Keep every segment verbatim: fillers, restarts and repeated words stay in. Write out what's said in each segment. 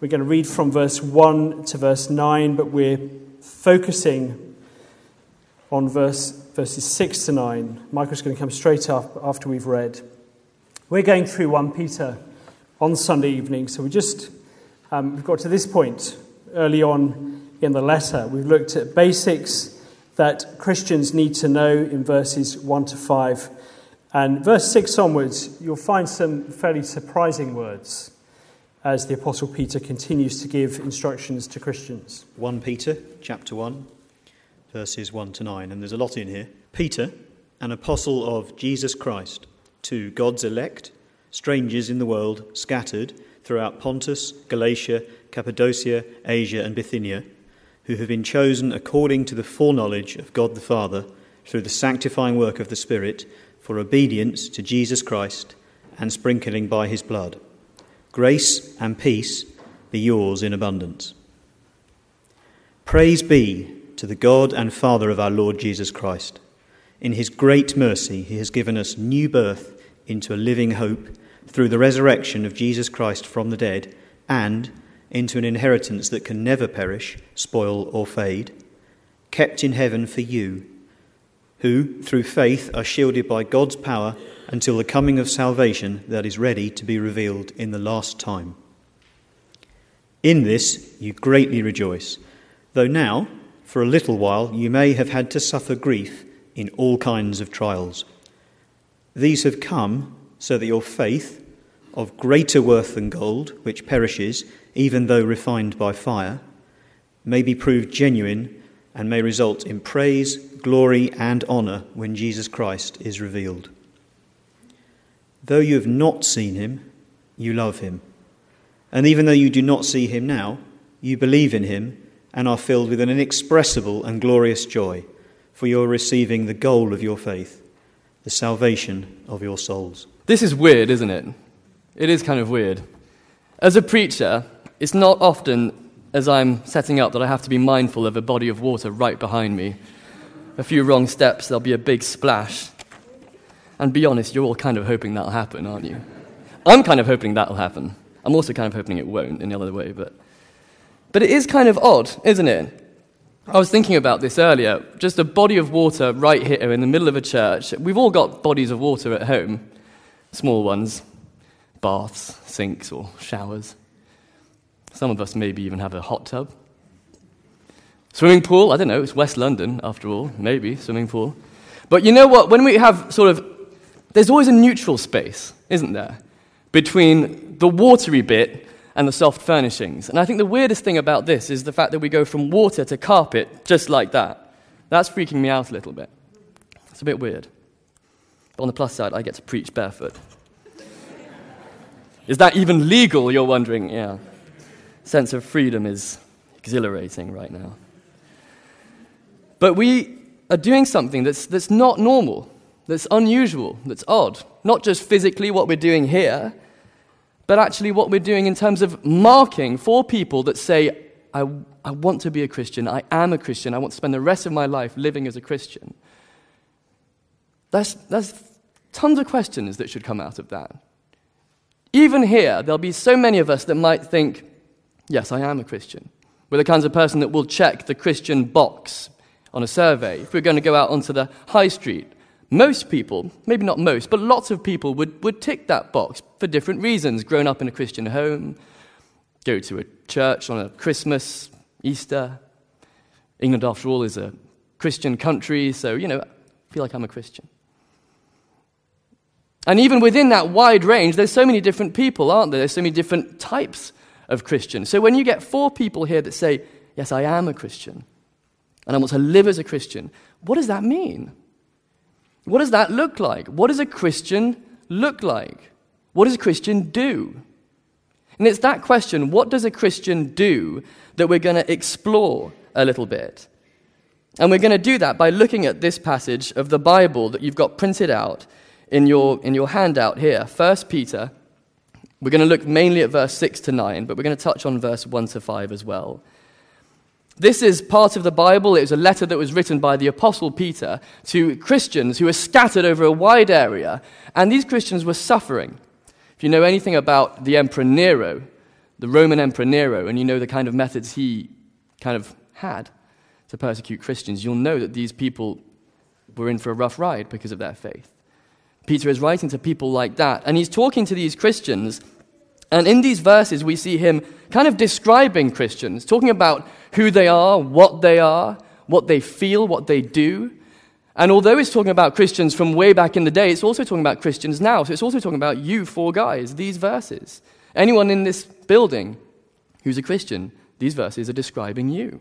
We're going to read from verse one to verse nine, but we're focusing on verse verses six to nine. Michael's going to come straight up after we've read. We're going through First Peter on Sunday evening, so we just um, we've got to this point early on in the letter. We've looked at basics that Christians need to know in verses one to five. And verse six onwards, you'll find some fairly surprising words as the Apostle Peter continues to give instructions to Christians. First Peter chapter one, verses one to nine, and there's a lot in here. Peter, an apostle of Jesus Christ, to God's elect, strangers in the world, scattered throughout Pontus, Galatia, Cappadocia, Asia, and Bithynia, who have been chosen according to the foreknowledge of God the Father, through the sanctifying work of the Spirit, for obedience to Jesus Christ and sprinkling by his blood. Grace and peace be yours in abundance. Praise be to the God and Father of our Lord Jesus Christ. In his great mercy, he has given us new birth into a living hope through the resurrection of Jesus Christ from the dead, and into an inheritance that can never perish, spoil, or fade, kept in heaven for you, who, through faith, are shielded by God's power until the coming of salvation that is ready to be revealed in the last time. In this you greatly rejoice, though now, for a little while, you may have had to suffer grief in all kinds of trials. These have come so that your faith, of greater worth than gold, which perishes, even though refined by fire, may be proved genuine and may result in praise, glory, and honour when Jesus Christ is revealed. Though you have not seen him, you love him. And even though you do not see him now, you believe in him and are filled with an inexpressible and glorious joy, for you are receiving the goal of your faith, the salvation of your souls. This is weird, isn't it? It is kind of weird. As a preacher, it's not often as I'm setting up that I have to be mindful of a body of water right behind me. A few wrong steps, there'll be a big splash. And be honest, you're all kind of hoping that'll happen, aren't you? I'm kind of hoping that'll happen. I'm also kind of hoping it won't in the other way, but... But it is kind of odd, isn't it? I was thinking about this earlier. Just a body of water right here in the middle of a church. We've all got bodies of water at home. Small ones. Baths, sinks, or showers. Some of us maybe even have a hot tub. Swimming pool, I don't know, it's West London, after all. Maybe, swimming pool. But you know what? When we have sort of... There's always a neutral space, isn't there? Between the watery bit and the soft furnishings. And I think the weirdest thing about this is the fact that we go from water to carpet just like that. That's freaking me out a little bit. It's a bit weird. But on the plus side, I get to preach barefoot. Is that even legal, you're wondering? Yeah. Sense of freedom is exhilarating right now. But we are doing something that's that's not normal, that's unusual, that's odd. Not just physically what we're doing here, but actually what we're doing in terms of marking for people that say, I, I want to be a Christian, I am a Christian, I want to spend the rest of my life living as a Christian. There's, there's tons of questions that should come out of that. Even here, there'll be so many of us that might think, yes, I am a Christian. We're the kinds of person that will check the Christian box on a survey. If we're going to go out onto the high street, most people, maybe not most, but lots of people would, would tick that box for different reasons. Grown up in a Christian home, go to a church on a Christmas, Easter. England, after all, is a Christian country, so, you know, I feel like I'm a Christian. And even within that wide range, there's so many different people, aren't there? There's so many different types of Christians. So when you get four people here that say, yes, I am a Christian, and I want to live as a Christian, what does that mean? What does that look like? What does a Christian look like? What does a Christian do? And it's that question, what does a Christian do, that we're going to explore a little bit. And we're going to do that by looking at this passage of the Bible that you've got printed out in your in your handout here, First Peter. We're going to look mainly at verse six to nine, but we're going to touch on verse one to five as well. This is part of the Bible. It was a letter that was written by the Apostle Peter to Christians who were scattered over a wide area, and these Christians were suffering. If you know anything about the Emperor Nero, the Roman Emperor Nero, and you know the kind of methods he kind of had to persecute Christians, you'll know that these people were in for a rough ride because of their faith. Peter is writing to people like that, and he's talking to these Christians, and in these verses we see him kind of describing Christians, talking about who they are, what they are, what they feel, what they do. And although it's talking about Christians from way back in the day, it's also talking about Christians now. So it's also talking about you four guys, these verses. Anyone in this building who's a Christian, these verses are describing you.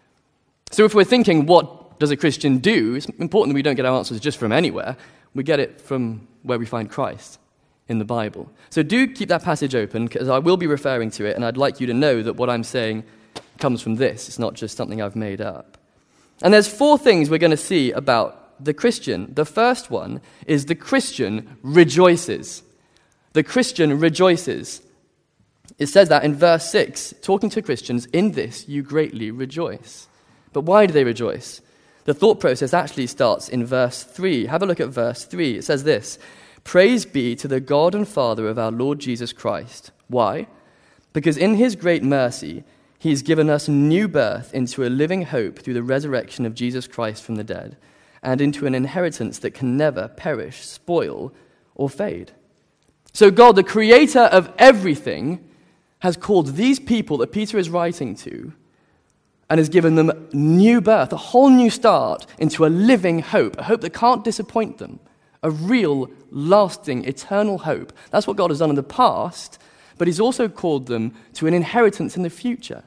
So if we're thinking, what does a Christian do? It's important that we don't get our answers just from anywhere. We get it from where we find Christ in the Bible. So do keep that passage open, because I will be referring to it, and I'd like you to know that what I'm saying comes from this. It's not just something I've made up. And there's four things we're going to see about the Christian. The first one is the Christian rejoices. The Christian rejoices. It says that in verse six, talking to Christians, in this you greatly rejoice. But why do they rejoice? The thought process actually starts in verse three. Have a look at verse three. It says this: Praise be to the God and Father of our Lord Jesus Christ. Why? Because in his great mercy, he has given us new birth into a living hope through the resurrection of Jesus Christ from the dead, and into an inheritance that can never perish, spoil, or fade. So God, the creator of everything, has called these people that Peter is writing to and has given them new birth, a whole new start into a living hope, a hope that can't disappoint them, a real, lasting, eternal hope. That's what God has done in the past, but he's also called them to an inheritance in the future.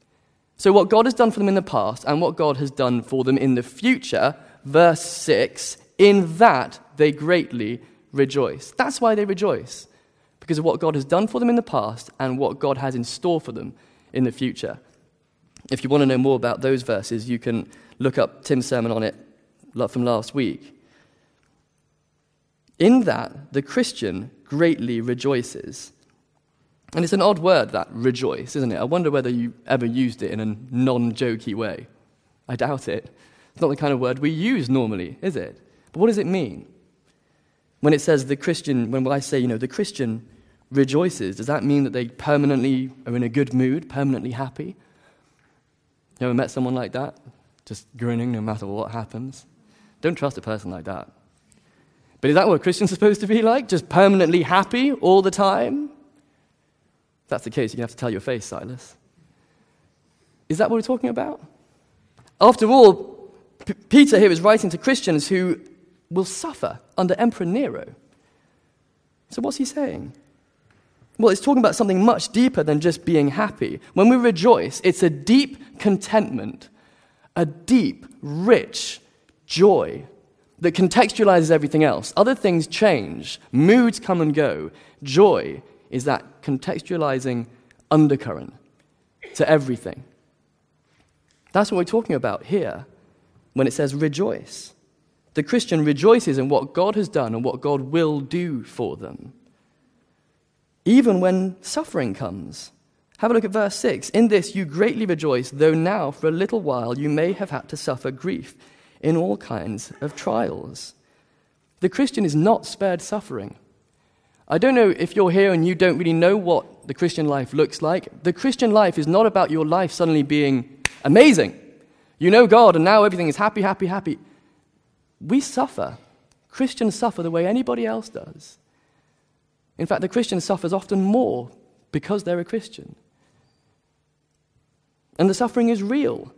So what God has done for them in the past and what God has done for them in the future, verse six, in that they greatly rejoice. That's why they rejoice, because of what God has done for them in the past and what God has in store for them in the future. If you want to know more about those verses, you can look up Tim's sermon on it from last week. In that, the Christian greatly rejoices. And it's an odd word, that rejoice, isn't it? I wonder whether you ever used it in a non-jokey way. I doubt it. It's not the kind of word we use normally, is it? But what does it mean? When it says the Christian, when I say, you know, the Christian rejoices, does that mean that they permanently are in a good mood, permanently happy? You ever met someone like that? Just grinning no matter what happens? Don't trust a person like that. But is that what Christians are supposed to be like? Just permanently happy all the time? If that's the case, you're going to have to tell your face, Silas. Is that what we're talking about? After all, P- Peter here is writing to Christians who will suffer under Emperor Nero. So what's he saying? Well, it's talking about something much deeper than just being happy. When we rejoice, it's a deep contentment, a deep, rich joy that contextualizes everything else. Other things change. Moods come and go. Joy is that contextualizing undercurrent to everything. That's what we're talking about here when it says rejoice. The Christian rejoices in what God has done and what God will do for them, even when suffering comes. Have a look at verse six. In this you greatly rejoice, though now for a little while you may have had to suffer grief in all kinds of trials. The Christian is not spared suffering. I don't know if you're here and you don't really know what the Christian life looks like. The Christian life is not about your life suddenly being amazing. You know God and now everything is happy, happy, happy. We suffer. Christians suffer the way anybody else does. In fact, the Christian suffers often more because they're a Christian. And the suffering is real.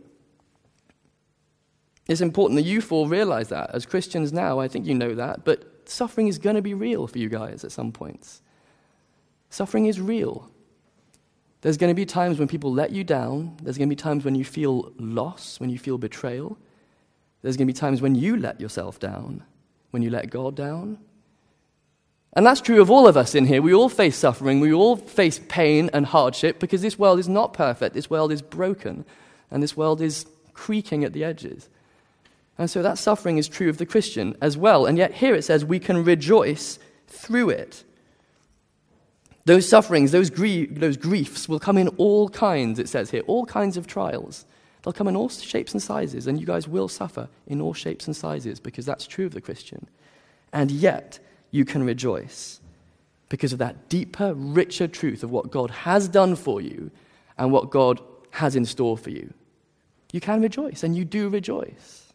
It's important that you four realize that. As Christians now, I think you know that, but suffering is going to be real for you guys at some points. Suffering is real. There's going to be times when people let you down. There's going to be times when you feel loss, when you feel betrayal. There's going to be times when you let yourself down, when you let God down. And that's true of all of us in here. We all face suffering. We all face pain and hardship because this world is not perfect. This world is broken. And this world is creaking at the edges. And so that suffering is true of the Christian as well. And yet here it says we can rejoice through it. Those sufferings, those, grie- those griefs will come in all kinds, it says here, all kinds of trials. They'll come in all shapes and sizes, and you guys will suffer in all shapes and sizes because that's true of the Christian. And yet you can rejoice because of that deeper, richer truth of what God has done for you and what God has in store for you. You can rejoice, and you do rejoice.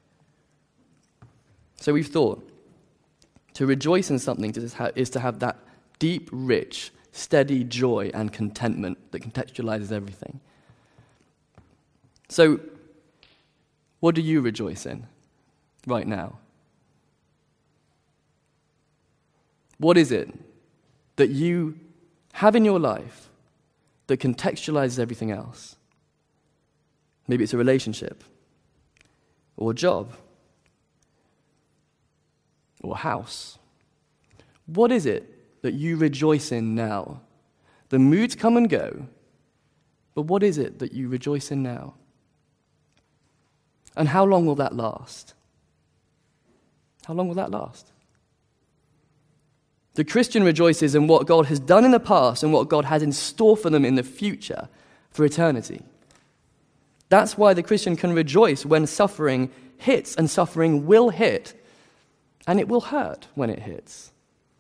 So we've thought, to rejoice in something is to have that deep, rich, steady joy and contentment that contextualizes everything. So, what do you rejoice in right now? What is it that you have in your life that contextualizes everything else? Maybe it's a relationship, or a job, or a house. What is it that you rejoice in now? The moods come and go, but what is it that you rejoice in now? And how long will that last? How long will that last? The Christian rejoices in what God has done in the past and what God has in store for them in the future for eternity. That's why the Christian can rejoice when suffering hits, and suffering will hit, and it will hurt when it hits.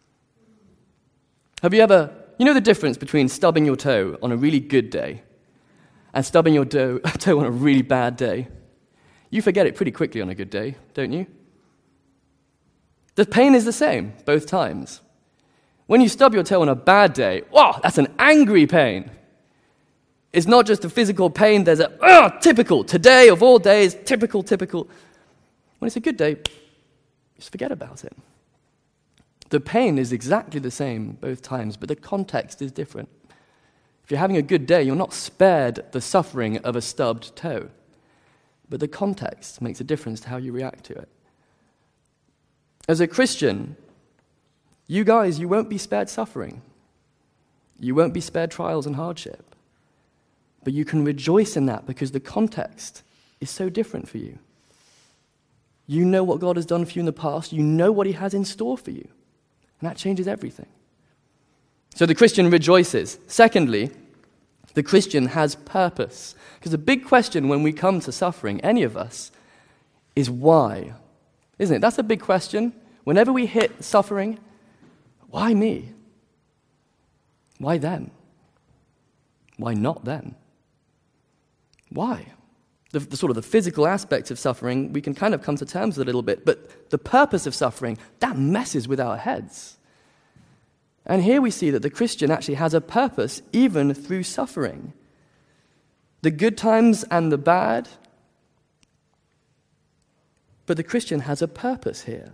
Have you ever, you know the difference between stubbing your toe on a really good day and stubbing your toe, toe on a really bad day? You forget it pretty quickly on a good day, don't you? The pain is the same both times. When you stub your toe on a bad day, wow, that's an angry pain. It's not just a physical pain, there's a, oh, typical, today of all days, typical, typical. When it's a good day, just forget about it. The pain is exactly the same both times, but the context is different. If you're having a good day, you're not spared the suffering of a stubbed toe. But the context makes a difference to how you react to it. As a Christian, you guys, you won't be spared suffering. You won't be spared trials and hardship. But you can rejoice in that because the context is so different for you. You know what God has done for you in the past. You know what he has in store for you. And that changes everything. So the Christian rejoices. Secondly, the Christian has purpose. Because the big question when we come to suffering, any of us, is why? Isn't it? That's a big question. Whenever we hit suffering, why me? Why them? Why not them? Why? The, the sort of the physical aspects of suffering, we can kind of come to terms with a little bit, but the purpose of suffering, that messes with our heads. And here we see that the Christian actually has a purpose even through suffering. The good times and the bad, but the Christian has a purpose here.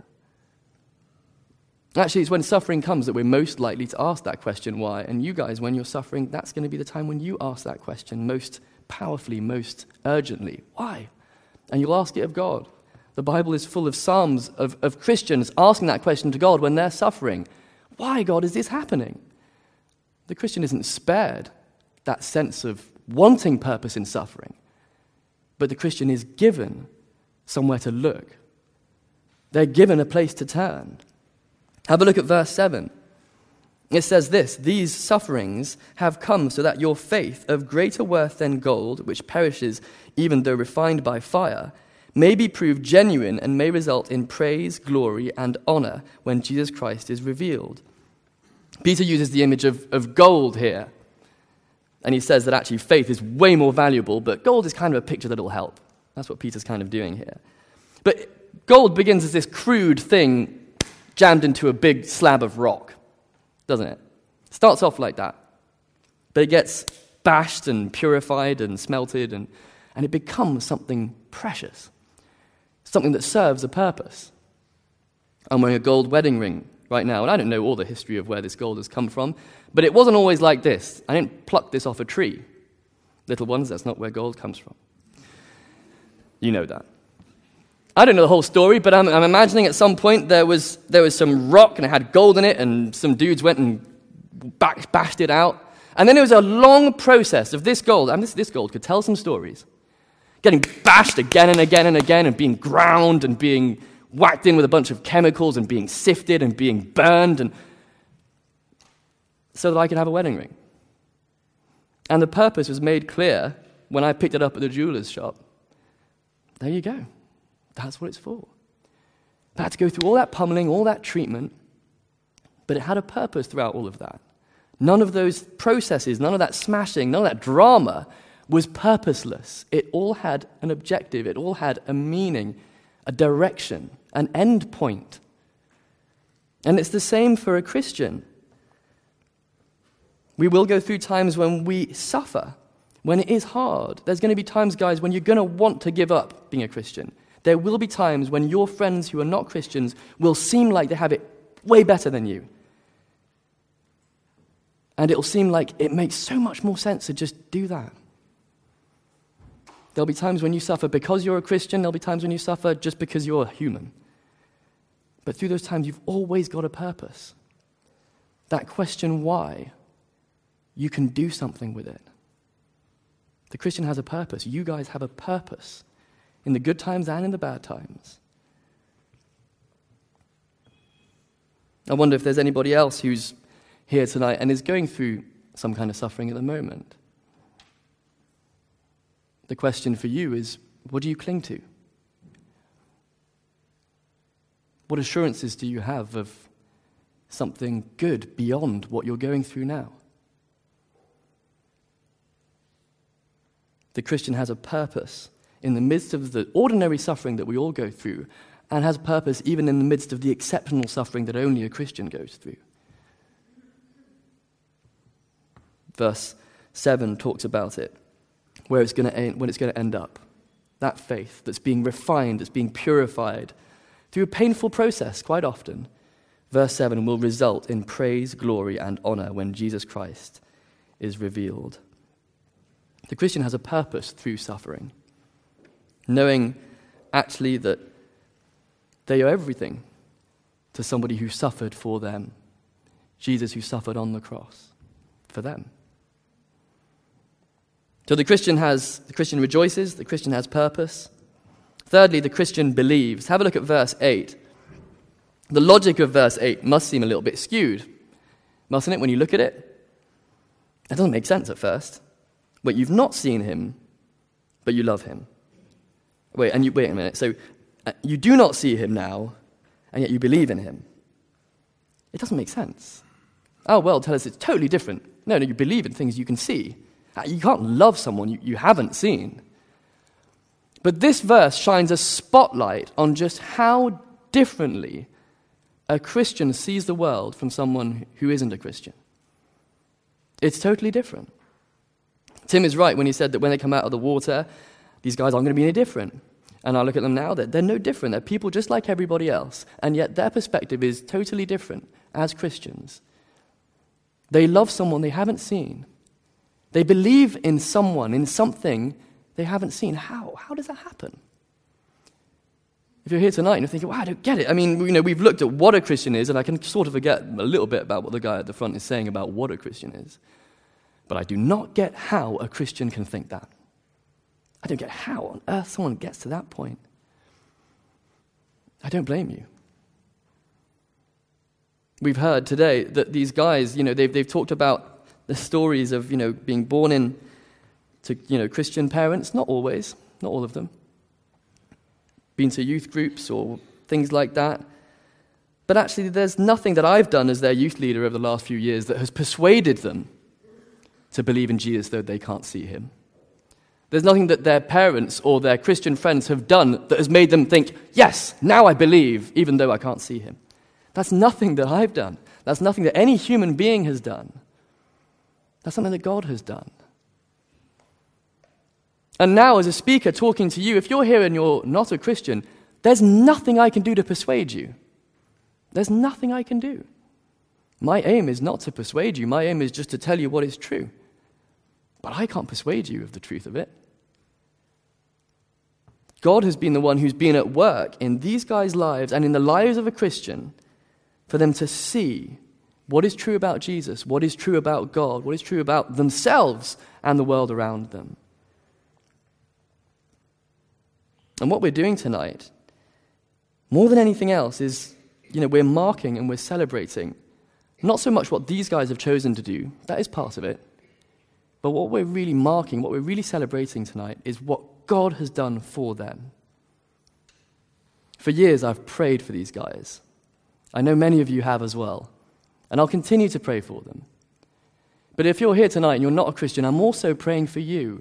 Actually, it's when suffering comes that we're most likely to ask that question, why? And you guys, when you're suffering, that's going to be the time when you ask that question most powerfully, most urgently. Why? And you'll ask it of God. The Bible is full of psalms of, of Christians asking that question to God when they're suffering. Why, God, is this happening? The Christian isn't spared that sense of wanting purpose in suffering, but the Christian is given somewhere to look. They're given a place to turn. Have a look at verse seven. It says this, "These sufferings have come so that your faith, of greater worth than gold, which perishes even though refined by fire, may be proved genuine and may result in praise, glory, and honor when Jesus Christ is revealed." Peter uses the image of, of gold here. And he says that actually faith is way more valuable, but gold is kind of a picture that will help. That's what Peter's kind of doing here. But gold begins as this crude thing jammed into a big slab of rock, doesn't it? It starts off like that. But it gets bashed and purified and smelted, and, and it becomes something precious, something that serves a purpose. I'm wearing a gold wedding ring right now, and I don't know all the history of where this gold has come from, but it wasn't always like this. I didn't pluck this off a tree. Little ones, that's not where gold comes from. You know that. I don't know the whole story, but I'm, I'm imagining at some point there was there was some rock and it had gold in it, and some dudes went and back, bashed it out. And then there was a long process of this gold, and this, this gold could tell some stories, getting bashed again and again and again, and being ground and being whacked in with a bunch of chemicals and being sifted and being burned, and so that I could have a wedding ring. And the purpose was made clear when I picked it up at the jeweler's shop. There you go. That's what it's for. I had to go through all that pummeling, all that treatment, But it had a purpose throughout all of that. None of those processes, none of that smashing, none of that drama was purposeless. It all had an objective. It all had a meaning, a direction, an end point. And it's the same for a Christian. We will go through times when we suffer, when it is hard. There's going to be times, guys, when you're going to want to give up being a Christian. There will be times when your friends who are not Christians will seem like they have it way better than you. And it'll seem like it makes so much more sense to just do that. There'll be times when you suffer because you're a Christian. There'll be times when you suffer just because you're a human. But through those times, you've always got a purpose. That question, why, you can do something with it. The Christian has a purpose. You guys have a purpose in the good times and in the bad times. I wonder if there's anybody else who's here tonight and is going through some kind of suffering at the moment. The question for you is, what do you cling to? What assurances do you have of something good beyond what you're going through now? The Christian has a purpose in the midst of the ordinary suffering that we all go through, and has purpose even in the midst of the exceptional suffering that only a Christian goes through. Verse seven talks about it, where it's going to end, when it's going to end up. That faith that's being refined, that's being purified through a painful process quite often. Verse seven will result in praise, glory, and honor when Jesus Christ is revealed. The Christian has a purpose through suffering, knowing actually that they owe everything to somebody who suffered for them, Jesus who suffered on the cross for them. So the Christian has, the Christian rejoices, the Christian has purpose. Thirdly, the Christian believes. Have a look at verse eight. The logic of verse eight must seem a little bit skewed, mustn't it, when you look at it? It doesn't make sense at first. But you've not seen him, but you love him. Wait, and you wait a minute. So uh, you do not see him now, and yet you believe in him. It doesn't make sense. Oh, well, tell us it's totally different. No, no, you believe in things you can see. You can't love someone you, you haven't seen. But this verse shines a spotlight on just how differently a Christian sees the world from someone who isn't a Christian. It's totally different. Tim is right when he said that when they come out of the water, these guys aren't going to be any different. And I look at them now, they're, they're no different. They're people just like everybody else. And yet their perspective is totally different as Christians. They love someone they haven't seen. They believe in someone, in something they haven't seen. How? How does that happen? If you're here tonight and you're thinking, wow, I don't get it. I mean, you know, we've looked at what a Christian is, and I can sort of forget a little bit about what the guy at the front is saying about what a Christian is. But I do not get how a Christian can think that. I don't get how on earth someone gets to that point. I don't blame you. We've heard today that these guys, you know, they've, they've talked about the stories of, you know, being born in to, you know, Christian parents. Not always, not all of them. Been to youth groups or things like that. But actually, there's nothing that I've done as their youth leader over the last few years that has persuaded them to believe in Jesus though they can't see him. There's nothing that their parents or their Christian friends have done that has made them think, yes, now I believe, even though I can't see him. That's nothing that I've done. That's nothing that any human being has done. That's something that God has done. And now, as a speaker talking to you, if you're here and you're not a Christian, there's nothing I can do to persuade you. There's nothing I can do. My aim is not to persuade you. My aim is just to tell you what is true. But I can't persuade you of the truth of it. God has been the one who's been at work in these guys' lives and in the lives of a Christian for them to see what is true about Jesus, what is true about God, what is true about themselves and the world around them. And what we're doing tonight, more than anything else, is, you know, we're marking and we're celebrating not so much what these guys have chosen to do, that is part of it, but what we're really marking, what we're really celebrating tonight is what God has done for them. For years I've prayed for these guys. I know many of you have as well. And I'll continue to pray for them. But if you're here tonight and you're not a Christian, I'm also praying for you.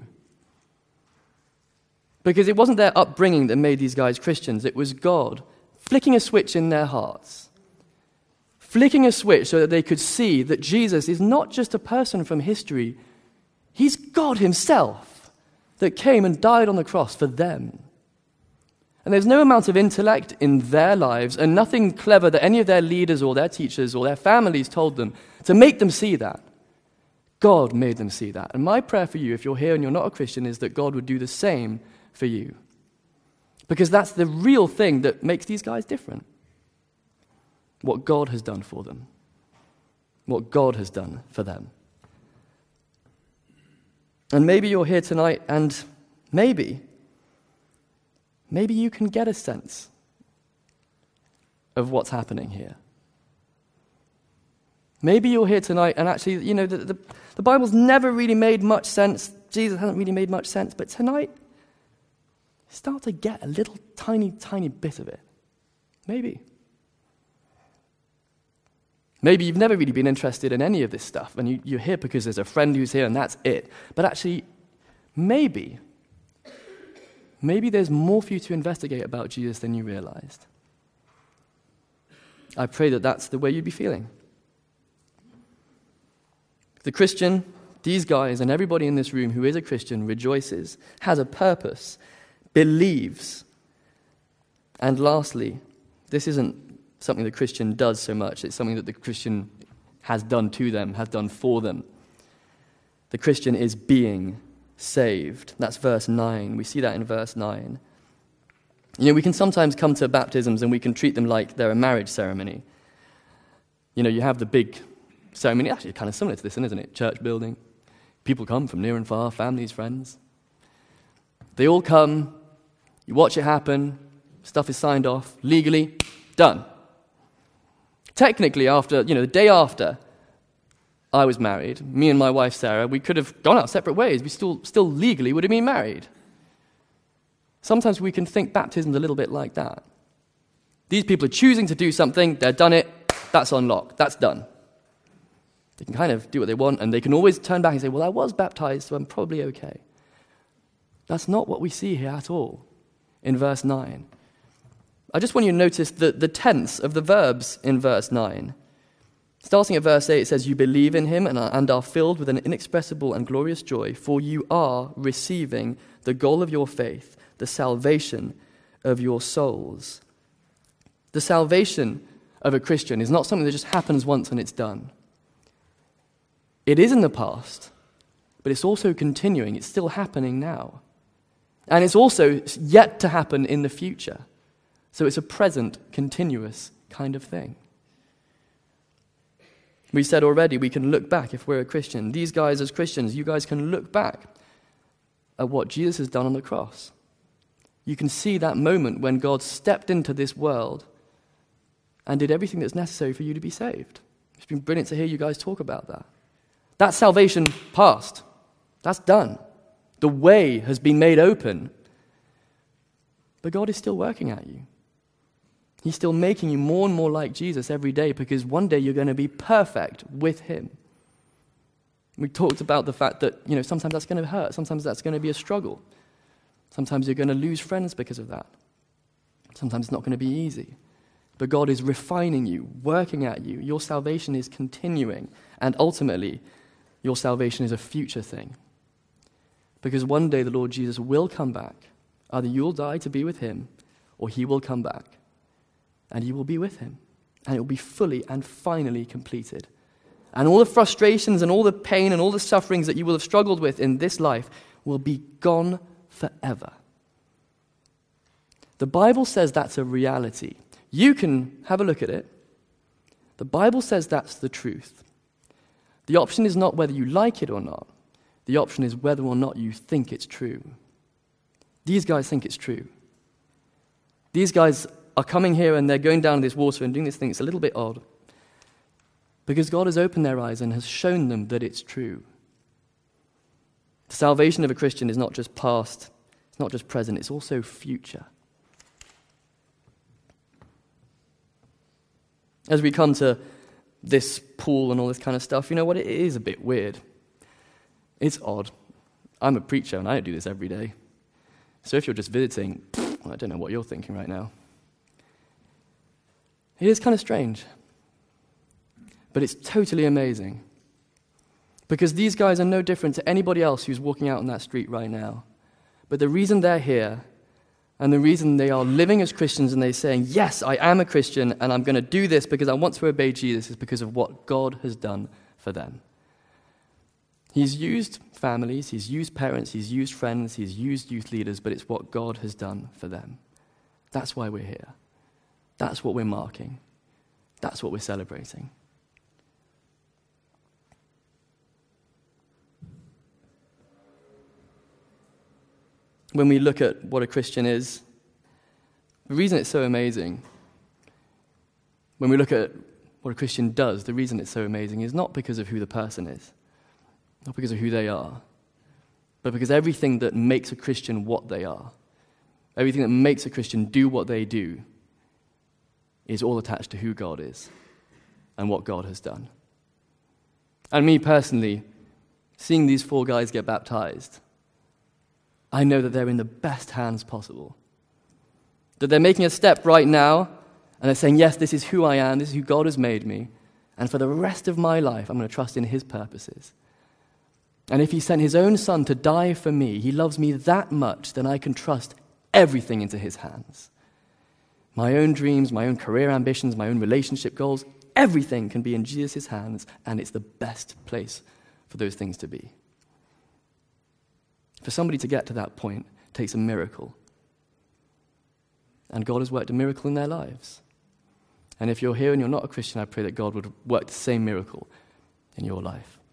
Because it wasn't their upbringing that made these guys Christians. It was God flicking a switch in their hearts. Flicking a switch so that they could see that Jesus is not just a person from history. He's God himself that came and died on the cross for them. And there's no amount of intellect in their lives and nothing clever that any of their leaders or their teachers or their families told them to make them see that. God made them see that. And my prayer for you, if you're here and you're not a Christian, is that God would do the same for you. Because that's the real thing that makes these guys different. What God has done for them. What God has done for them. And maybe you're here tonight and maybe, maybe you can get a sense of what's happening here. Maybe you're here tonight and actually, you know, the, the, the Bible's never really made much sense. Jesus hasn't really made much sense. But tonight, start to get a little tiny, tiny bit of it. Maybe. Maybe you've never really been interested in any of this stuff, and you, you're here because there's a friend who's here, and that's it. But actually, maybe, maybe there's more for you to investigate about Jesus than you realized. I pray that that's the way you'd be feeling. The Christian, these guys, and everybody in this room who is a Christian rejoices, has a purpose, believes. And lastly, this isn't something the Christian does so much. It's something that the Christian has done to them, has done for them. The Christian is being saved. That's verse nine. We see that in verse nine. You know, we can sometimes come to baptisms and we can treat them like they're a marriage ceremony. You know, you have the big ceremony, actually kind of similar to this, isn't it? Church building. People come from near and far, families, friends. They all come, you watch it happen, stuff is signed off, legally, done. Technically, after, you know, the day after I was married, me and my wife Sarah, we could have gone our separate ways. We still, still legally would have been married. Sometimes we can think baptism's a little bit like that. These people are choosing to do something, they've done it, that's unlocked, that's done. They can kind of do what they want, and they can always turn back and say, well, I was baptized, so I'm probably okay. That's not what we see here at all in verse nine. I just want you to notice the, the tense of the verbs in verse nine. Starting at verse eight, it says, you believe in him and are, and are filled with an inexpressible and glorious joy, for you are receiving the goal of your faith, the salvation of your souls. The salvation of a Christian is not something that just happens once and it's done. It is in the past, but it's also continuing. It's still happening now. And it's also yet to happen in the future. So it's a present, continuous kind of thing. We said already we can look back if we're a Christian. These guys as Christians, you guys can look back at what Jesus has done on the cross. You can see that moment when God stepped into this world and did everything that's necessary for you to be saved. It's been brilliant to hear you guys talk about that. That's salvation past. That's done. The way has been made open. But God is still working at you. He's still making you more and more like Jesus every day, because one day you're going to be perfect with him. We talked about the fact that, you know, sometimes that's going to hurt. Sometimes that's going to be a struggle. Sometimes you're going to lose friends because of that. Sometimes it's not going to be easy. But God is refining you, working at you. Your salvation is continuing. And ultimately, your salvation is a future thing. Because one day the Lord Jesus will come back. Either you'll die to be with him, or he will come back. And you will be with him. And it will be fully and finally completed. And all the frustrations and all the pain and all the sufferings that you will have struggled with in this life will be gone forever. The Bible says that's a reality. You can have a look at it. The Bible says that's the truth. The option is not whether you like it or not. The option is whether or not you think it's true. These guys think it's true. These guys are coming here and they're going down this water and doing this thing. It's a little bit odd. Because God has opened their eyes and has shown them that it's true. The salvation of a Christian is not just past, it's not just present, it's also future. As we come to this pool and all this kind of stuff, you know what, it is a bit weird. It's odd. I'm a preacher and I don't do this every day. So if you're just visiting, I don't know what you're thinking right now. It is kind of strange. But it's totally amazing. Because these guys are no different to anybody else who's walking out on that street right now. But the reason they're here, and the reason they are living as Christians and they're saying, yes, I am a Christian and I'm going to do this because I want to obey Jesus, is because of what God has done for them. He's used families, he's used parents, he's used friends, he's used youth leaders, but it's what God has done for them. That's why we're here. That's what we're marking. That's what we're celebrating. When we look at what a Christian is, the reason it's so amazing, when we look at what a Christian does, the reason it's so amazing is not because of who the person is, not because of who they are, but because everything that makes a Christian what they are, everything that makes a Christian do what they do, is all attached to who God is and what God has done. And me personally, seeing these four guys get baptized, I know that they're in the best hands possible. That they're making a step right now, and they're saying, yes, this is who I am, this is who God has made me, and for the rest of my life, I'm going to trust in his purposes. And if he sent his own son to die for me, he loves me that much, then I can trust everything into his hands. My own dreams, my own career ambitions, my own relationship goals, everything can be in Jesus' hands, and it's the best place for those things to be. For somebody to get to that point takes a miracle. And God has worked a miracle in their lives. And if you're here and you're not a Christian, I pray that God would work the same miracle in your life.